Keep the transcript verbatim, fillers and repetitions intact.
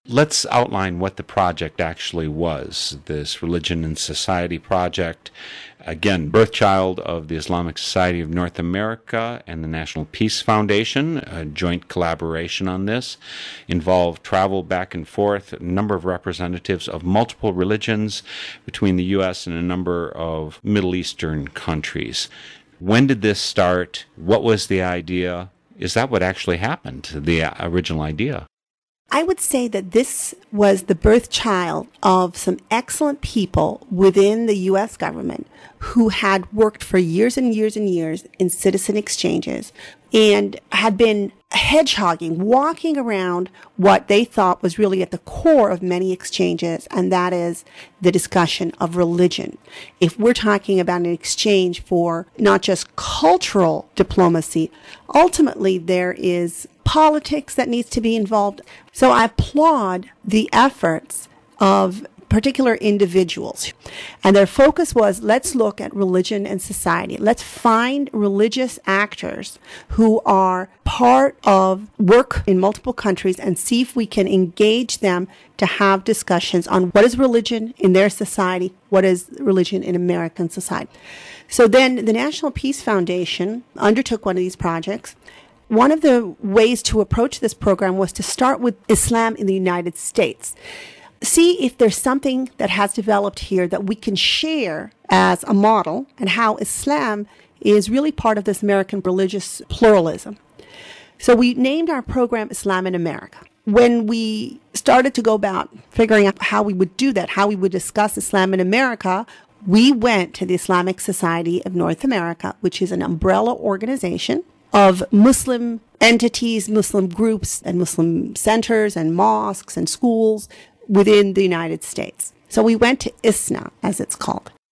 Let's outline what the project actually was, this Religion and Society project. Again, birthchild of the Islamic Society of North America and the National Peace Foundation, a joint collaboration on this, involved travel back and forth, a number of representatives of multiple religions between the U S and a number of Middle Eastern countries. When did this start? What was the idea? Is that what actually happened, the original idea? I would say that this was the birth child of some excellent people within the U S government who had worked for years and years and years in citizen exchanges and had been hedgehogging, walking around what they thought was really at the core of many exchanges, and that is the discussion of religion. If we're talking about an exchange for not just cultural diplomacy, ultimately there is politics that needs to be involved. So I applaud the efforts of particular individuals. And their focus was, let's look at religion and society. Let's find religious actors who are part of work in multiple countries and see if we can engage them to have discussions on what is religion in their society, what is religion in American society. So then the National Peace Foundation undertook one of these projects. One of the ways to approach this program was to start with Islam in the United States. See if there's something that has developed here that we can share as a model and how Islam is really part of this American religious pluralism. So we named our program Islam in America. When we started to go about figuring out how we would do that, how we would discuss Islam in America, we went to the Islamic Society of North America, which is an umbrella organization of Muslim entities, Muslim groups, and Muslim centers and mosques and schools within the United States. So we went to I S N A, as it's called.